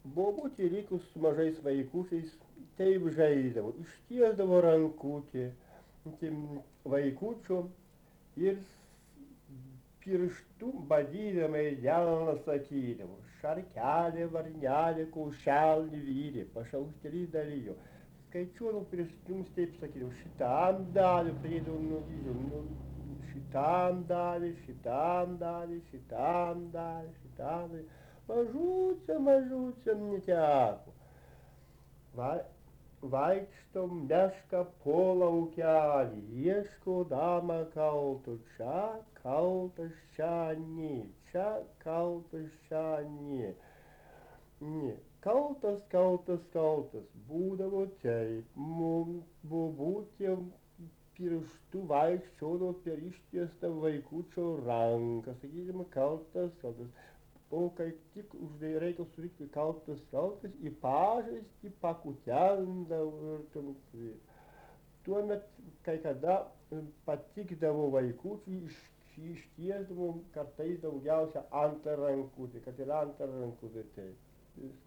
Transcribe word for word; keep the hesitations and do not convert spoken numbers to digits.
bobutė likus su mažais vaikučiais taip žaisdavo, ištiesdavo rankutį tiem vaikučio ir pirštu badydama į delną sakydavo, šarkelė, varnelė, kaušelį vyrė, pašaukėlį dalijo. Skaičiuodavau pirštums, taip sakydavau, šitam dalį, pridėjau nuvyžiau, nu, šitam dalį, šitam dalį, šitam dalį, šitam dalį. Mažučiam, mažučiam neteko. Va, vaikšto meška po laukelį, ieško damą kalto, čia kaltas, čia ne, čia kaltas, čia ne. Ne, kaltas, kaltas, kaltas, būdavo taip, mums bobutė pirštu vaikščiodavo per ištiestą vaikučio ranką, sakydama, kaltas, kaltas. O kai tik reikia surinkti kaltas, kaltas, į pažastį pakutendavo ir ten. Tuomet kai kada patikdavo vaikučiui, iš, ištiesdavo kartais daugiausia antrą rankutę, kad ir antrą rankutę taip.